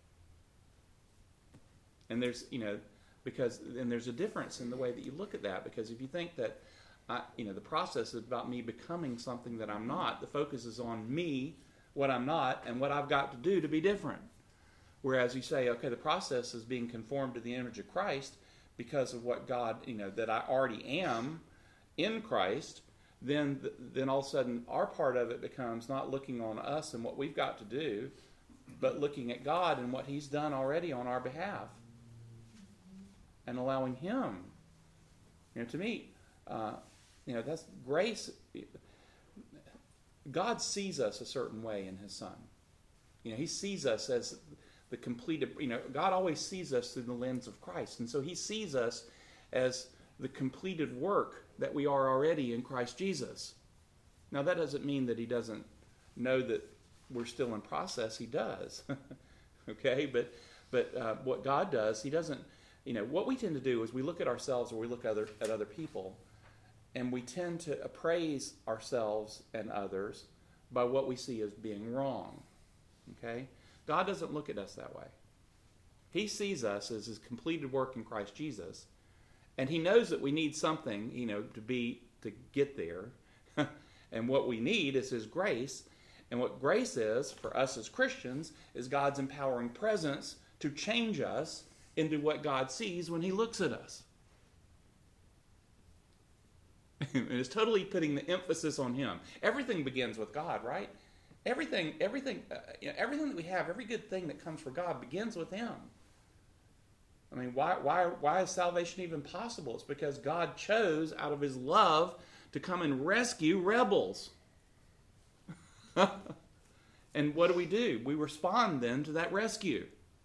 [SPEAKER 1] And there's, you know, there's a difference in the way that you look at that, because if you think that, the process is about me becoming something that I'm not, the focus is on me, what I'm not, and what I've got to do to be different. Whereas you say, okay, the process is being conformed to the image of Christ because of what God, that I already am in Christ, then all of a sudden our part of it becomes not looking on us and what we've got to do, but looking at God and what he's done already on our behalf and allowing him. To me, that's grace. God sees us a certain way in his Son. He sees us as the completed, God always sees us through the lens of Christ. And so he sees us as the completed work that we are already in Christ Jesus. Now that doesn't mean that he doesn't know that we're still in process. He does. Okay? But what God does, he doesn't, what we tend to do is we look at ourselves or we look at other people, and we tend to appraise ourselves and others by what we see as being wrong. Okay? God doesn't look at us that way. He sees us as his completed work in Christ Jesus, And he knows that we need something, to get there. And what we need is his grace. And what grace is for us as Christians is God's empowering presence to change us into what God sees when he looks at us. And it's totally putting the emphasis on him. Everything begins with God, right? Everything that we have, every good thing that comes from God begins with him. I mean, why is salvation even possible? It's because God chose out of his love to come and rescue rebels. And what do? We respond then to that rescue.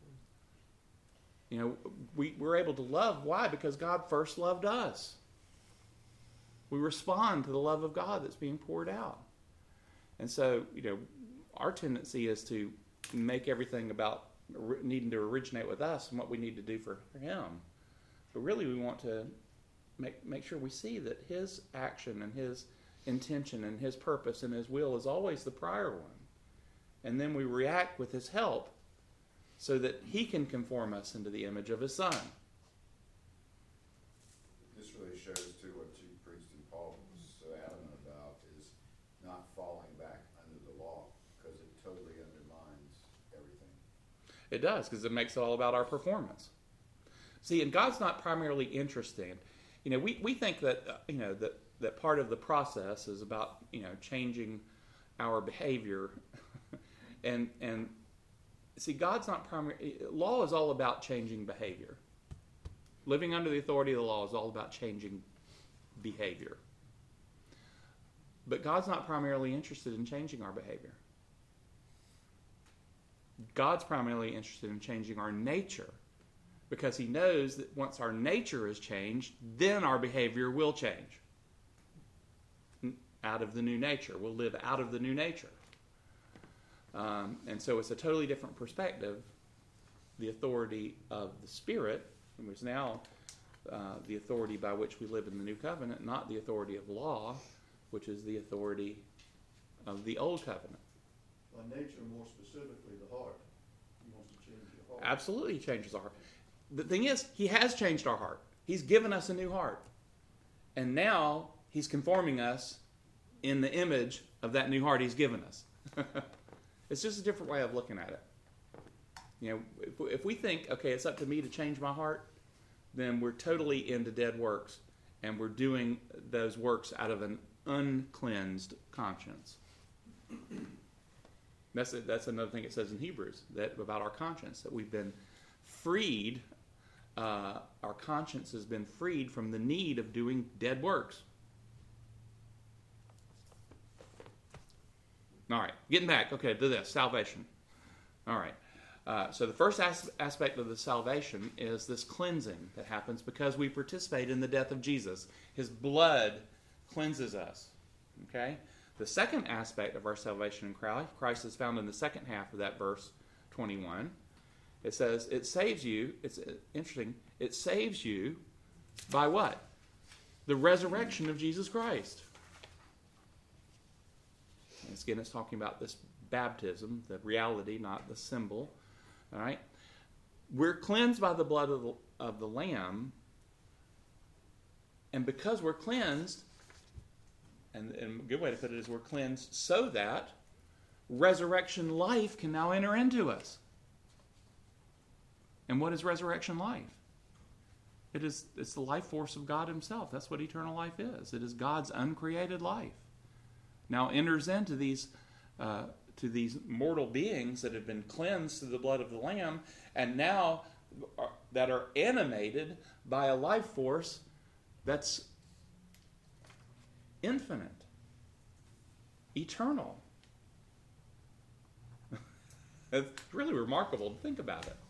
[SPEAKER 1] We're able to love. Why? Because God first loved us. We respond to the love of God that's being poured out. And so, our tendency is to make everything about needing to originate with us and what we need to do for him. But really we want to make sure we see that his action and his intention and his purpose and his will is always the prior one. And then we react with his help so that he can conform us into the image of his Son.
[SPEAKER 2] This really shows, too, what you preached and Paul was so adamant about is not falling back under the law, because it totally undermines everything.
[SPEAKER 1] It does, because it makes it all about our performance. See, and God's not primarily interested. We think that that part of the process is about changing our behavior, and see, God's not primary. Law is all about changing behavior. Living under the authority of the law is all about changing behavior. But God's not primarily interested in changing our behavior. God's primarily interested in changing our nature, because he knows that once our nature is changed, then our behavior will change. Out of the new nature. We'll live out of the new nature. And so it's a totally different perspective. The authority of the Spirit, which is now the authority by which we live in the new covenant, not the authority of law, which is the authority of the old covenant.
[SPEAKER 4] By nature, more specifically, the heart. He wants to change your heart.
[SPEAKER 1] Absolutely, he changes our heart. The thing is, he has changed our heart. He's given us a new heart. And now he's conforming us in the image of that new heart he's given us. It's just a different way of looking at it. If we think, okay, it's up to me to change my heart, then we're totally into dead works, and we're doing those works out of an uncleansed conscience. That's another thing it says in Hebrews about our conscience, that we've been freed. Our conscience has been freed from the need of doing dead works. All right, getting back, to this, salvation. All right, so the first aspect of the salvation is this cleansing that happens because we participate in the death of Jesus. His blood cleanses us, okay? The second aspect of our salvation in Christ is found in the second half of that verse 21. It says, it saves you, it's interesting, it saves you by what? The resurrection of Jesus Christ. And again, it's talking about this baptism, the reality, not the symbol. All right? We're cleansed by the blood of the Lamb, and because we're cleansed, and a good way to put it is we're cleansed so that resurrection life can now enter into us. And what is resurrection life? It's the life force of God himself. That's what eternal life is. It is God's uncreated life. Now enters into these mortal beings that have been cleansed through the blood of the Lamb, and now that are animated by a life force that's infinite, eternal. It's really remarkable to think about it.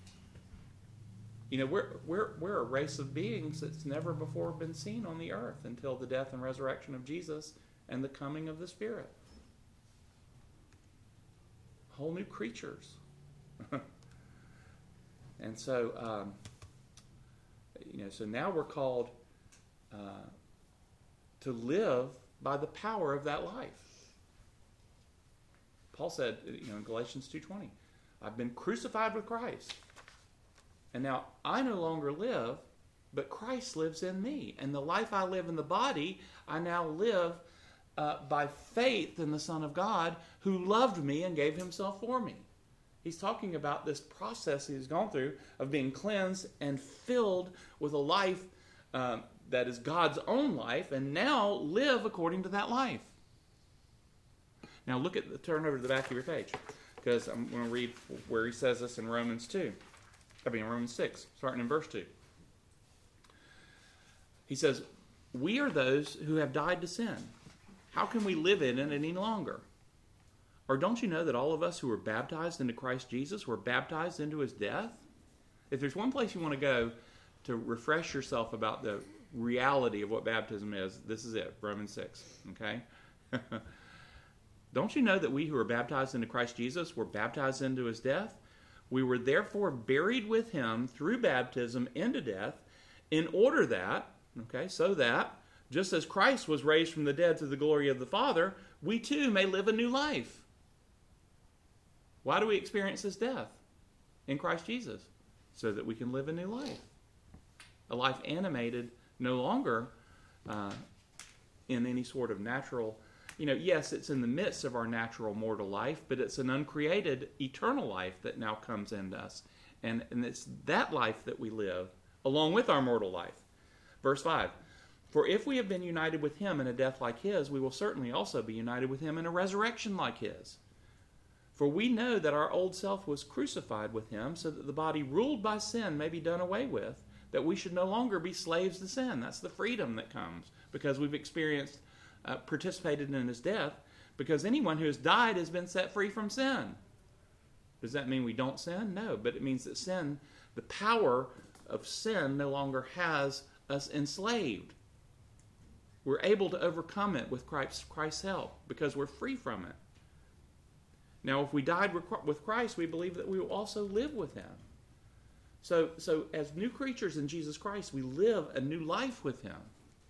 [SPEAKER 1] We're a race of beings that's never before been seen on the earth until the death and resurrection of Jesus and the coming of the Spirit. Whole new creatures. And so, so now we're called to live by the power of that life. Paul said, in Galatians 2:20, I've been crucified with Christ. And now I no longer live, but Christ lives in me. And the life I live in the body, I now live by faith in the Son of God who loved me and gave himself for me. He's talking about this process he's gone through of being cleansed and filled with a life that is God's own life, and now live according to that life. Now turn over to the back of your page, because I'm going to read where he says this in Romans 6, starting in verse 2. He says, "We are those who have died to sin. How can we live in it any longer? Or don't you know that all of us who were baptized into Christ Jesus were baptized into his death?" If there's one place you want to go to refresh yourself about the reality of what baptism is, this is it, Romans 6, okay? "Don't you know that we who were baptized into Christ Jesus were baptized into his death? We were therefore buried with him through baptism into death, in order that," okay, so that, "just as Christ was raised from the dead through the glory of the Father, we too may live a new life." Why do we experience this death in Christ Jesus? So that we can live a new life. A life animated no longer in any sort of natural, yes, it's in the midst of our natural mortal life, but it's an uncreated eternal life that now comes into us. And it's that life that we live along with our mortal life. Verse 5, "For if we have been united with him in a death like his, we will certainly also be united with him in a resurrection like his. For we know that our old self was crucified with him, so that the body ruled by sin may be done away with, that we should no longer be slaves to sin." That's the freedom that comes because we've participated in his death, because anyone who has died has been set free from sin. Does that mean we don't sin? No, but it means that sin, the power of sin, no longer has us enslaved. We're able to overcome it with Christ's help because we're free from it. Now, if we died with Christ, we believe that we will also live with him. So as new creatures in Jesus Christ, we live a new life with him.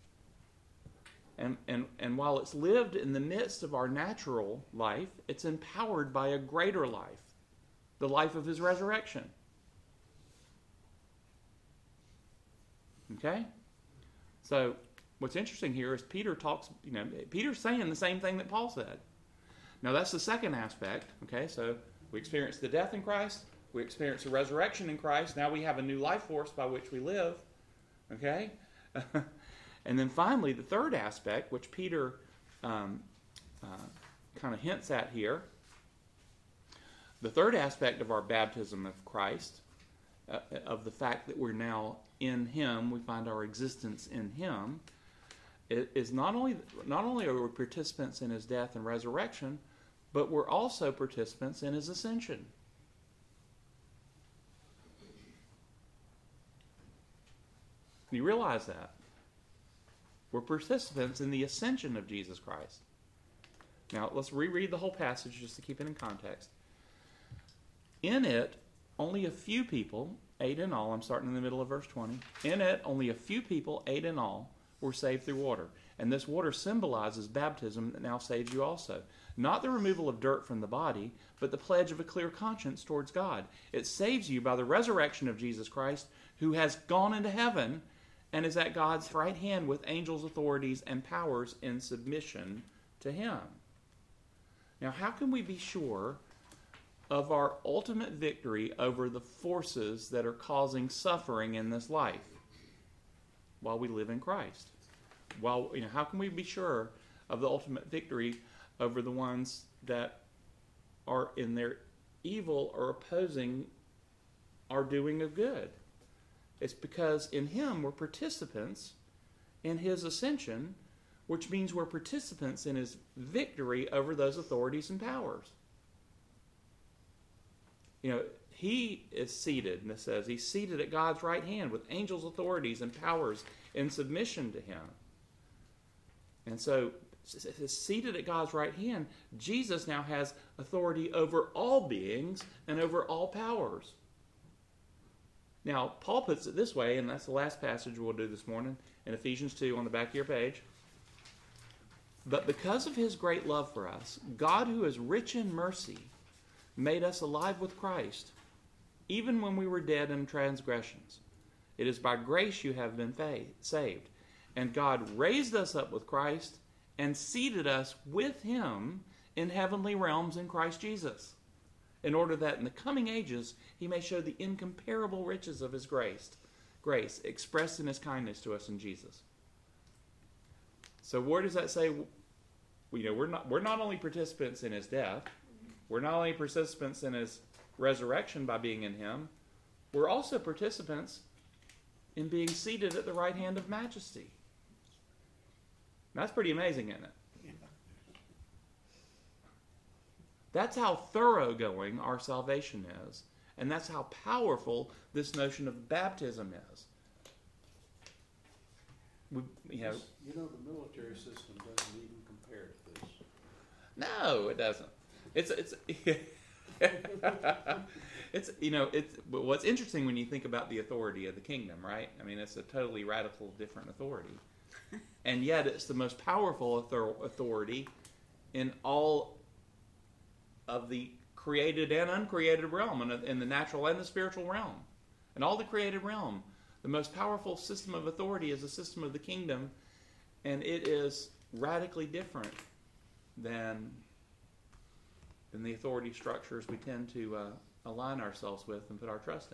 [SPEAKER 1] And while it's lived in the midst of our natural life, it's empowered by a greater life, the life of his resurrection. Okay? So what's interesting here is Peter's saying the same thing that Paul said. Now that's the second aspect, okay? So we experience the death in Christ, we experience the resurrection in Christ, now we have a new life force by which we live, okay? And then finally, the third aspect, which Peter kind of hints at here, the third aspect of our baptism of Christ, of the fact that we're now in him, we find our existence in him, is not only are we participants in his death and resurrection, but we're also participants in his ascension. You realize that? We're participants in the ascension of Jesus Christ. Now, let's reread the whole passage just to keep it in context. In it, only a few people, 8 in all, I'm starting in the middle of verse 20. In it, only a few people, 8 in all, were saved through water. And this water symbolizes baptism that now saves you also. Not the removal of dirt from the body, but the pledge of a clear conscience towards God. It saves you by the resurrection of Jesus Christ, who has gone into heaven and is at God's right hand with angels, authorities, and powers in submission to him. Now, how can we be sure of our ultimate victory over the forces that are causing suffering in this life while we live in Christ? How can we be sure of the ultimate victory over the ones that are in their evil or opposing our doing of good? It's because in him we're participants in his ascension, which means we're participants in his victory over those authorities and powers. He is seated, and it says he's seated at God's right hand with angels, authorities, and powers in submission to him. And so, seated at God's right hand, Jesus now has authority over all beings and over all powers. Now, Paul puts it this way, and that's the last passage we'll do this morning, in Ephesians 2 on the back of your page. "But because of his great love for us, God, who is rich in mercy, made us alive with Christ, even when we were dead in transgressions. It is by grace you have been saved. And God raised us up with Christ and seated us with him in heavenly realms in Christ Jesus, in order that in the coming ages he may show the incomparable riches of his grace expressed in his kindness to us in Jesus. So where does that say? We're not only participants in his death, we're not only participants in his resurrection by being in him, we're also participants in being seated at the right hand of majesty. That's pretty amazing, isn't it? That's how thoroughgoing our salvation is. And that's how powerful this notion of baptism is.
[SPEAKER 6] The military system doesn't even compare to this.
[SPEAKER 1] No, it doesn't. But what's interesting when you think about the authority of the kingdom, right? I mean, it's a totally radical different authority. And yet it's the most powerful authority in all of the created and uncreated realm, in the natural and the spiritual realm. In all the created realm, the most powerful system of authority is the system of the kingdom, and it is radically different than the authority structures we tend to align ourselves with and put our trust in.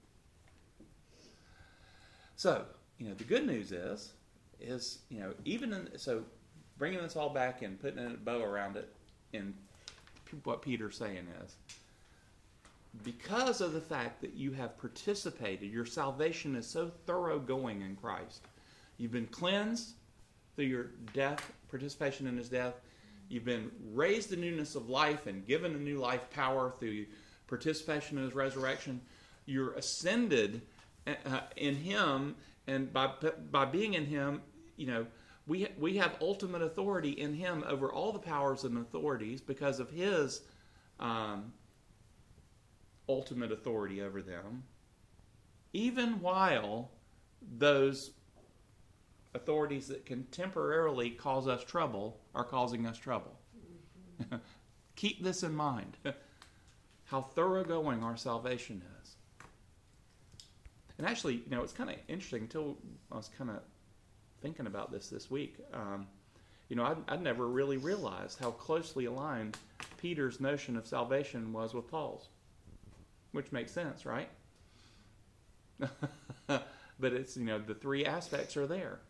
[SPEAKER 1] So, the good news is so bringing this all back and putting a bow around it, and what Peter's saying is, because of the fact that you have participated, your salvation is so thoroughgoing in Christ. You've been cleansed through your death, participation in his death. You've been raised to newness of life and given a new life power through participation in his resurrection. You're ascended in him, and by being in him, we have ultimate authority in him over all the powers and authorities because of his ultimate authority over them, even while those authorities that can temporarily cause us trouble are causing us trouble. Mm-hmm. Keep this in mind, how thoroughgoing our salvation is. And actually, it's kind of interesting until I was kind of thinking about this week. I'd never really realized how closely aligned Peter's notion of salvation was with Paul's, which makes sense, right? But it's, the three aspects are there.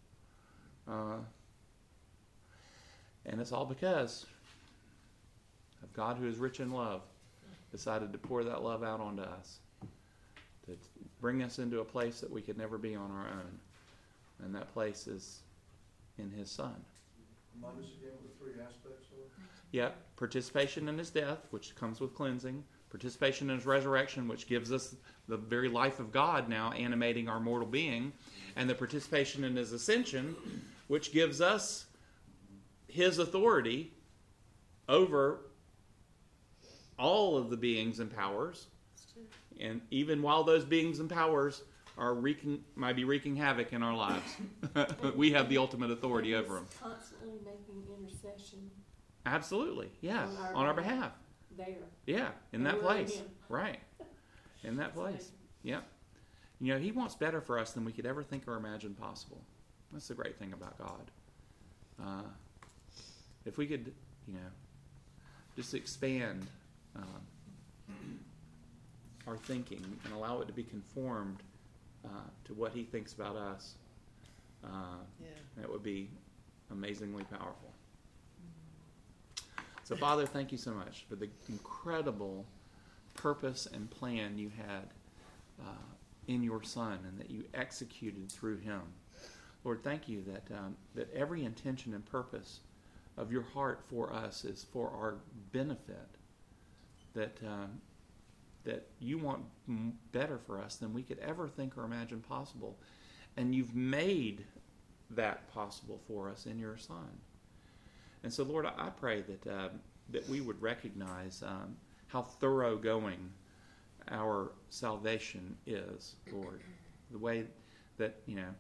[SPEAKER 1] And it's all because of God, who is rich in love, decided to pour that love out onto us, to bring us into a place that we could never be on our own. And that place is in his Son.
[SPEAKER 4] Remind us again of the three aspects of it.
[SPEAKER 1] Yeah, participation in his death, which comes with cleansing. Participation in his resurrection, which gives us the very life of God now animating our mortal being. And the participation in his ascension, which gives us his authority over all of the beings and powers. And even while those beings and powers might be wreaking havoc in our lives, we have the ultimate authority over them.
[SPEAKER 5] Constantly making intercession.
[SPEAKER 1] Absolutely, yeah, on our behalf.
[SPEAKER 5] There.
[SPEAKER 1] Yeah, in that place. Right. In that place. Yeah. He wants better for us than we could ever think or imagine possible. That's the great thing about God. If we could, just expand our thinking and allow it to be conformed to what he thinks about us, that would be amazingly powerful. So, Father, thank you so much for the incredible purpose and plan you had in your Son and that you executed through him. Lord, thank you that every intention and purpose of your heart for us is for our benefit, that you want better for us than we could ever think or imagine possible. And you've made that possible for us in your Son. And so, Lord, I pray that we would recognize how thoroughgoing our salvation is, Lord. The way that,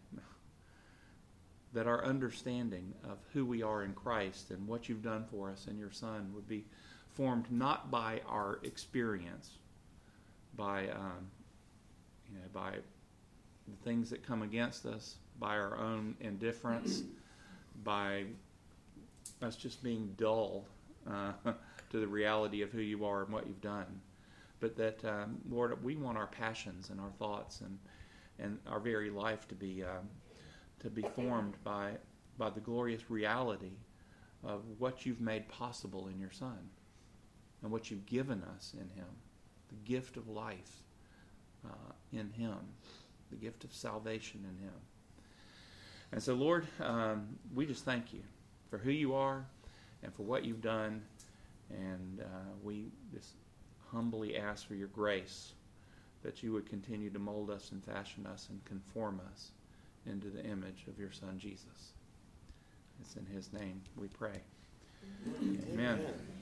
[SPEAKER 1] that our understanding of who we are in Christ and what you've done for us in your Son would be formed not by our experience, by the things that come against us by our own indifference, by us just being dull to the reality of who you are and what you've done. But that, Lord, we want our passions and our thoughts and our very life to be formed by the glorious reality of what you've made possible in your Son and what you've given us in Him, the gift of life in Him, the gift of salvation in Him. And so, Lord, we just thank you for who you are and for what you've done, and we just humbly ask for your grace that you would continue to mold us and fashion us and conform us into the image of your Son, Jesus. It's in His name we pray. Amen.